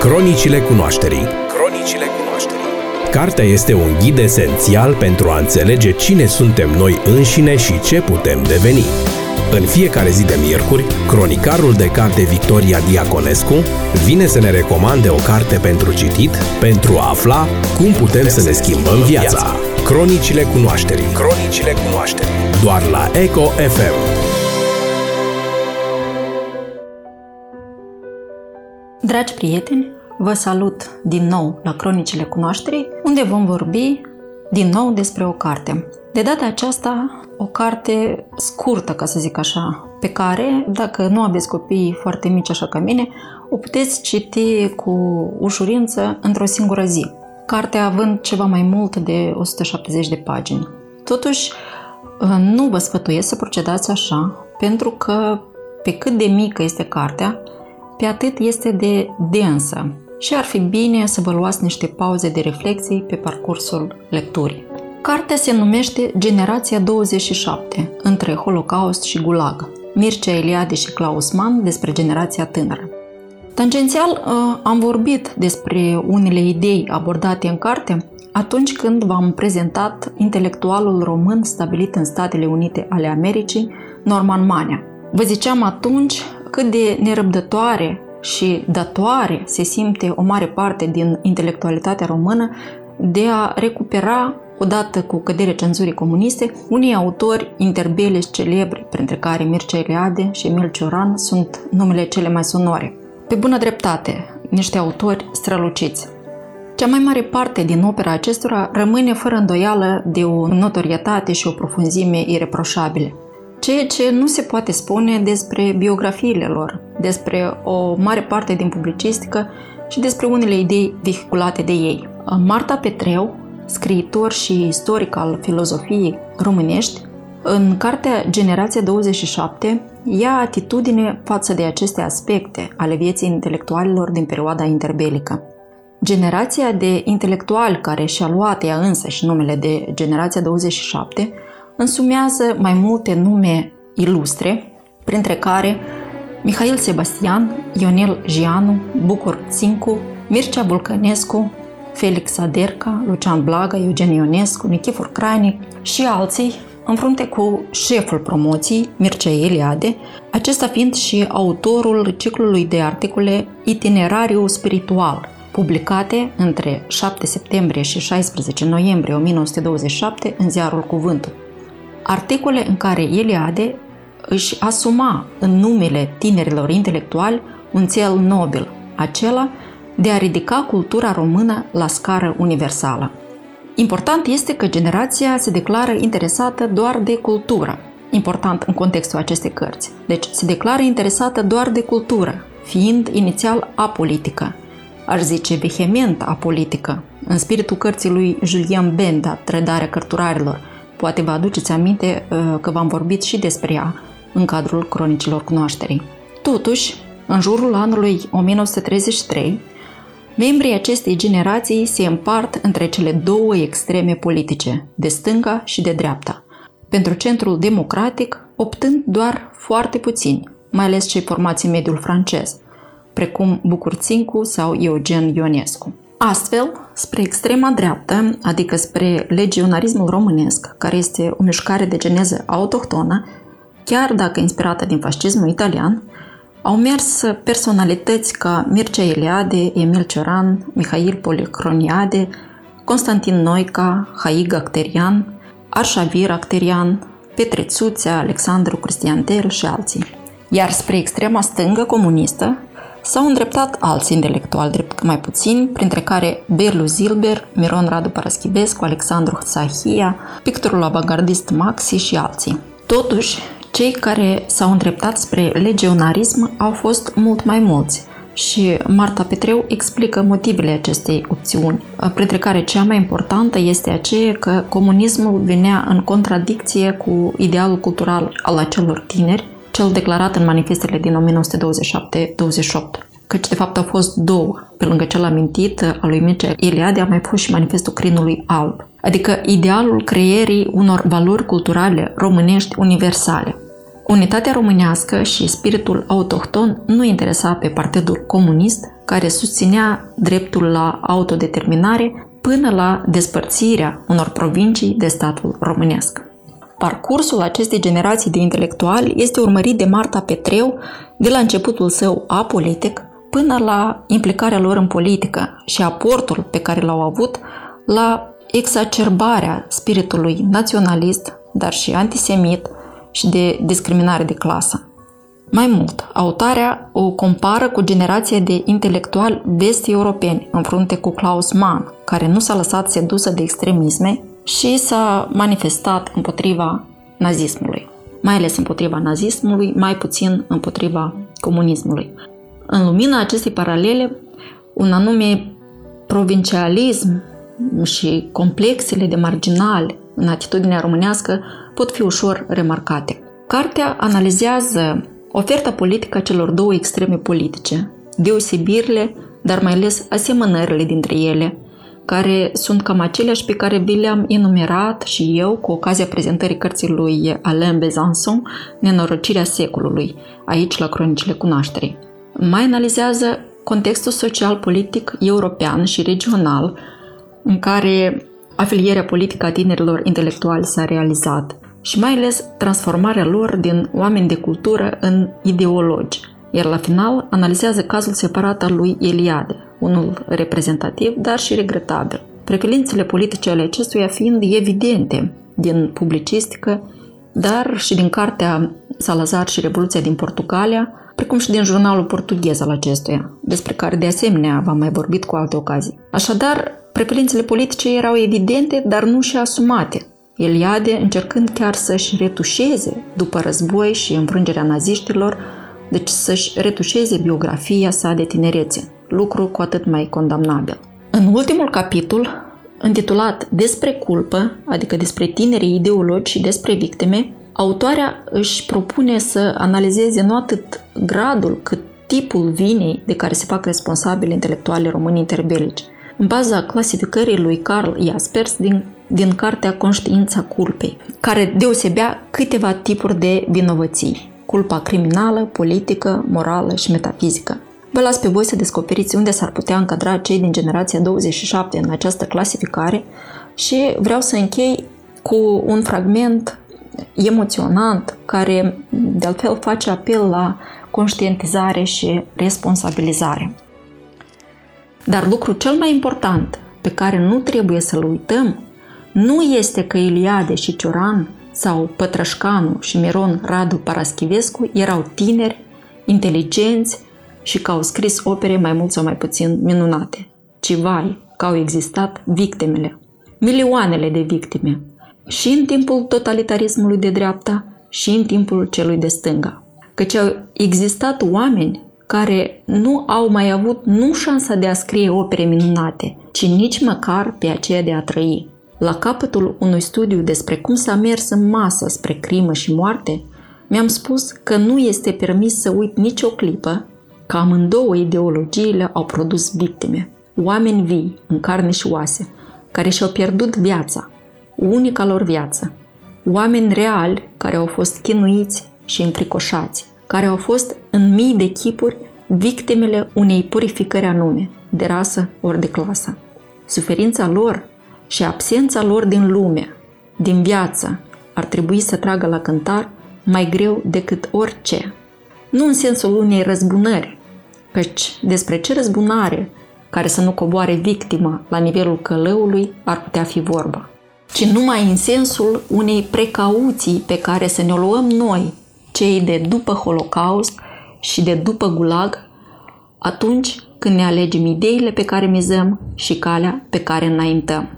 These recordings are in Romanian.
Cronicile cunoașterii. Cronicile cunoașterii. Cartea este un ghid esențial pentru a înțelege cine suntem noi înșine și ce putem deveni. În fiecare zi de miercuri, cronicarul de carte Victoria Diaconescu vine să ne recomande o carte pentru citit, pentru a afla cum putem să ne schimbăm viața. Cronicile cunoașterii. Cronicile cunoașterii. Doar la Eco FM. Dragi prieteni, vă salut din nou la Cronicile cunoașterii, unde vom vorbi din nou despre o carte. De data aceasta, o carte scurtă, ca să zic așa, pe care, dacă nu aveți copii foarte mici așa ca mine, o puteți citi cu ușurință într-o singură zi. Cartea având ceva mai mult de 170 de pagini. Totuși, nu vă sfătuiesc să procedați așa, pentru că pe cât de mică este cartea, pe atât este de densă și ar fi bine să vă luați niște pauze de reflexii pe parcursul lecturii. Cartea se numește Generația 27, între Holocaust și Gulag, Mircea Eliade și Klaus Mann despre generația tânără. Tangențial am vorbit despre unele idei abordate în carte atunci când v-am prezentat intelectualul român stabilit în Statele Unite ale Americii, Norman Manea. Vă ziceam atunci cât de nerăbdătoare și datoare se simte o mare parte din intelectualitatea română de a recupera, odată cu căderea cenzurii comuniste, unii autori interbelici celebri, printre care Mircea Eliade și Emil Cioran sunt numele cele mai sonore. Pe bună dreptate, niște autori străluciți. Cea mai mare parte din opera acestora rămâne fără îndoială de o notorietate și o profunzime ireproșabile. Ceea ce nu se poate spune despre biografiile lor, despre o mare parte din publicistică și despre unele idei vehiculate de ei. Marta Petreu, scriitor și istoric al filozofiei românești, în cartea Generația 27 ia atitudine față de aceste aspecte ale vieții intelectualilor din perioada interbelică. Generația de intelectuali care și-a luat ea însă și numele de Generația 27 însumează mai multe nume ilustre, printre care Mihail Sebastian, Ionel Gianu, Bucur Țincu, Mircea Vulcănescu, Felix Aderca, Lucian Blaga, Eugen Ionescu, Nichifor Crainic și alții, în frunte cu șeful promoției, Mircea Eliade, acesta fiind și autorul ciclului de articole Itinerariu spiritual, publicate între 7 septembrie și 16 noiembrie 1927 în ziarul Cuvântul. Articole în care Eliade își asuma în numele tinerilor intelectuali un cel nobil, acela de a ridica cultura română la scară universală. Important este că generația se declară interesată doar de cultură. Important în contextul acestei cărți. Deci se declară interesată doar de cultură, fiind inițial apolitică. Aș zice vehement apolitică, în spiritul cărții lui Julien Benda, Trădarea cărturarilor. Poate vă aduceți aminte că v-am vorbit și despre ea în cadrul Cronicilor cunoașterii. Totuși, în jurul anului 1933, membrii acestei generații se împart între cele două extreme politice, de stânga și de dreapta, pentru centrul democratic optând doar foarte puțini, mai ales cei formați în mediul francez, precum Bucur Țincu sau Eugen Ionescu. Astfel, spre extrema dreaptă, adică spre legionarismul românesc, care este o mișcare de geneză autohtonă, chiar dacă inspirată din fascismul italian, au mers personalități ca Mircea Eliade, Emil Cioran, Mihail Policroniade, Constantin Noica, Haig Acterian, Arșavir Acterian, Petre Țuțea, Alexandru Cristiantel și alții. Iar spre extrema stângă comunistă s-au îndreptat alți intelectuali drept mai puțini, printre care Berlu Zilber, Miron Radu Paraschivescu, Alexandru Țahia, pictorul avangardist Maxi și alții. Totuși, cei care s-au îndreptat spre legionarism au fost mult mai mulți și Marta Petreu explică motivele acestei opțiuni, printre care cea mai importantă este aceea că comunismul venea în contradicție cu idealul cultural al acelor tineri, cel declarat în manifestele din 1927-28. Căci de fapt au fost două. Pe lângă cel amintit al lui Mircea Eliade a mai fost și manifestul Crinului Alb, adică idealul creierii unor valori culturale românești universale. Unitatea românească și spiritul autohton nu interesa pe Partidul Comunist, care susținea dreptul la autodeterminare până la despărțirea unor provincii de statul românesc. Parcursul acestei generații de intelectuali este urmărit de Marta Petreu de la începutul său apolitic până la implicarea lor în politică și aportul pe care l-au avut la exacerbarea spiritului naționalist, dar și antisemit și de discriminare de clasă. Mai mult, autoarea o compară cu generația de intelectuali vest-europeni în frunte cu Klaus Mann, care nu s-a lăsat sedusă de extremisme și s-a manifestat împotriva nazismului. Mai ales împotriva nazismului, mai puțin împotriva comunismului. În lumina acestei paralele, un anume provincialism și complexele de marginali în atitudinea românească pot fi ușor remarcate. Cartea analizează oferta politică a celor două extreme politice, deosebirile, dar mai ales asemănările dintre ele, care sunt cam aceleași pe care vi le-am enumerat și eu cu ocazia prezentării cărții lui Alain Besançon, Nenorocirea secolului, aici la Cronicile Cunoașterii. Mai analizează contextul social-politic european și regional în care afilierea politică a tinerilor intelectuali s-a realizat și mai ales transformarea lor din oameni de cultură în ideologi, iar la final analizează cazul separat al lui Eliade, unul reprezentativ, dar și regretabil, preferințele politice ale acestuia fiind evidente din publicistică, dar și din cartea Salazar și Revoluția din Portugalia, precum și din jurnalul portughez al acestuia, despre care de asemenea v-am mai vorbit cu alte ocazii. Așadar, preferințele politice erau evidente, dar nu și asumate. Eliade încercând chiar să-și retușeze după război și înfrângerea naziștilor, deci să-și retușeze biografia sa de tinerețe, lucru cu atât mai condamnabil. În ultimul capitol, intitulat Despre culpă, adică despre tinerii ideologi și despre victime, autoarea își propune să analizeze nu atât gradul, cât tipul vinei de care se fac responsabili intelectualii români interbelici, în baza clasificării lui Karl Jaspers din cartea Conștiința culpei, care deosebea câteva tipuri de vinovății: culpa criminală, politică, morală și metafizică. Vă las pe voi să descoperiți unde s-ar putea încadra cei din generația 27 în această clasificare și vreau să închei cu un fragment emoționant care, de altfel, face apel la conștientizare și responsabilizare. Dar lucrul cel mai important pe care nu trebuie să-l uităm nu este că Eliade și Cioran sau Pătrășcanu și Miron Radu Paraschivescu erau tineri, inteligenți și că au scris opere mai mult sau mai puțin minunate, ci vai că au existat victimele, milioanele de victime, și în timpul totalitarismului de dreapta și în timpul celui de stânga. Căci au existat oameni care nu au mai avut nu șansa de a scrie opere minunate, ci nici măcar pe aceea de a trăi. La capătul unui studiu despre cum s-a mers în masă spre crimă și moarte, mi-am spus că nu este permis să uit nicio clipă că amândouă ideologiile au produs victime, oameni vii, în carne și oase, care și-au pierdut viața, unica lor viață, oameni reali care au fost chinuiți și înfricoșați, care au fost în mii de chipuri victimele unei purificări anume, de rasă ori de clasă. Suferința lor și absența lor din lume, din viață, ar trebui să tragă la cântar mai greu decât orice. Nu în sensul unei răzbunări, căci despre ce răzbunare care să nu coboare victima la nivelul călăului ar putea fi vorba, ci numai în sensul unei precauții pe care să ne luăm noi, cei de după Holocaust și de după Gulag, atunci când ne alegem ideile pe care mizăm și calea pe care înaintăm.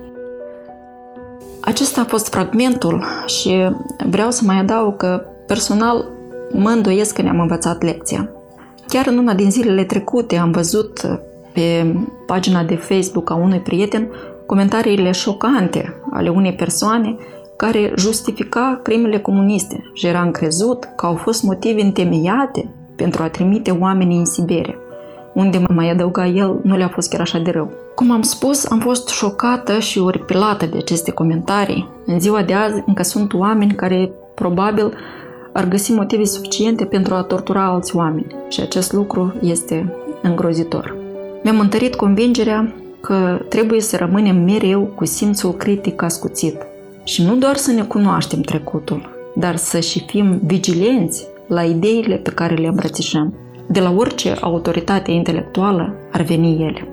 Acesta a fost fragmentul și vreau să mai adaug că personal mă îndoiesc că ne-am învățat lecția. Chiar în una din zilele trecute am văzut pe pagina de Facebook a unui prieten comentariile șocante ale unei persoane care justifica crimele comuniste și era încrezut că au fost motive întemeiate pentru a trimite oamenii în Siberia, unde, mai adăuga el, nu le-a fost chiar așa de rău. Cum am spus, am fost șocată și oripilată de aceste comentarii. În ziua de azi încă sunt oameni care probabil ar găsi motive suficiente pentru a tortura alți oameni și acest lucru este îngrozitor. Mi-am întărit convingerea că trebuie să rămânem mereu cu simțul critic ascuțit și nu doar să ne cunoaștem trecutul, dar să și fim vigilenți la ideile pe care le îmbrățișăm. De la orice autoritate intelectuală ar veni ele.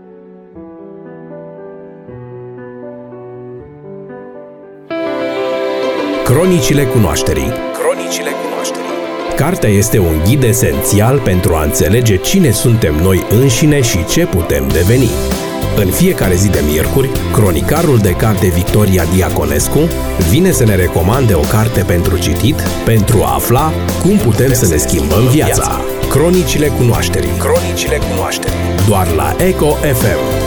Cronicile cunoașterii. Cronicile cunoașterii. Cartea este un ghid esențial pentru a înțelege cine suntem noi înșine și ce putem deveni. În fiecare zi de miercuri, cronicarul de carte Victoria Diaconescu vine să ne recomande o carte pentru citit, pentru a afla cum putem să ne schimbăm viața. Cronicile cunoașterii. Cronicile cunoașterii. Doar la Eco FM.